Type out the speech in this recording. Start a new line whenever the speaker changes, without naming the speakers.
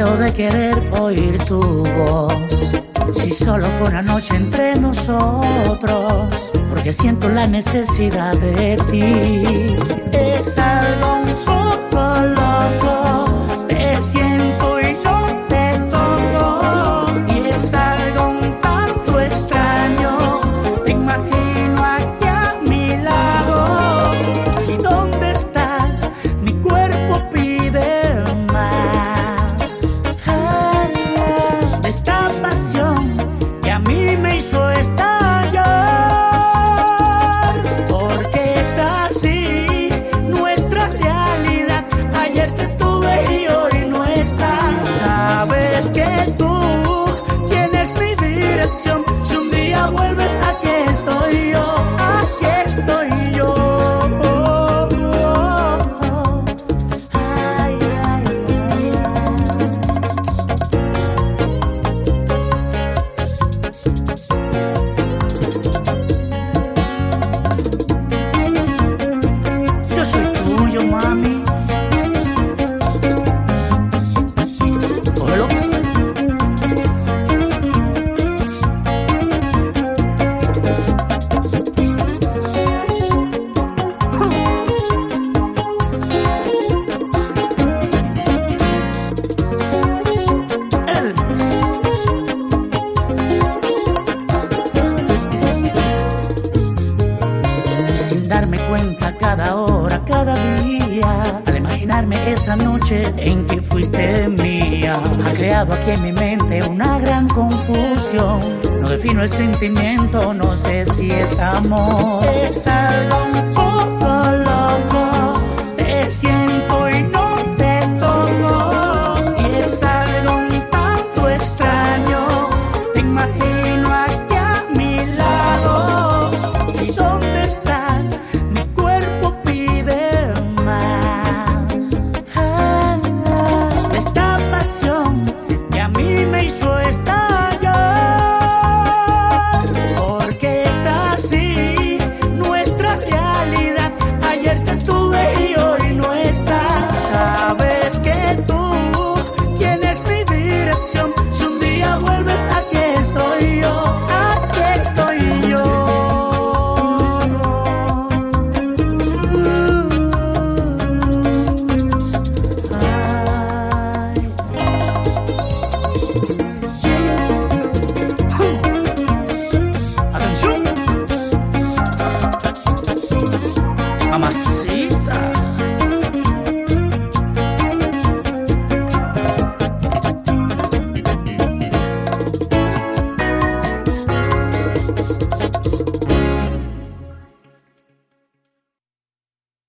muero de querer oír tu voz. Si solo fue una noche entre nosotros, porque siento la necesidad de ti. Es algo un poco loco, te siento y no te toco. Y es algo un tanto extraño, te imagino aquí a mi lado. ¿Y dónde estás? Mi cuerpo pide más. De esta pasión que a mí me hizo estallar, porque es así nuestra realidad. Ayer te tuve y hoy no estás. Sabes que tú tienes mi dirección. Si un día vuelves, aquí estoy yo, aquí estoy yo. Ay, ay, ay, yo soy tuyo, mami. Cógelo. Elvis. Sin darme cuenta cada hora, cada día, al imaginarme esa noche en que fuiste mía, ha creado aquí en mi mente una gran confusión. No defino el sentimiento, no sé si es amor. Es algo un poco loco, te siento y no te toco. Y es algo un tanto extraño, te imagino aquí a mi lado. ¿Y dónde estás? Mi cuerpo pide más. Esta pasión que a mí me hizo estallar, porque es así nuestra realidad. Ayer te tuve y hoy no estás. Sabes que tú tienes mi dirección. Si un día vuelves, aquí estoy yo, aquí estoy yo. Atención, mamacita.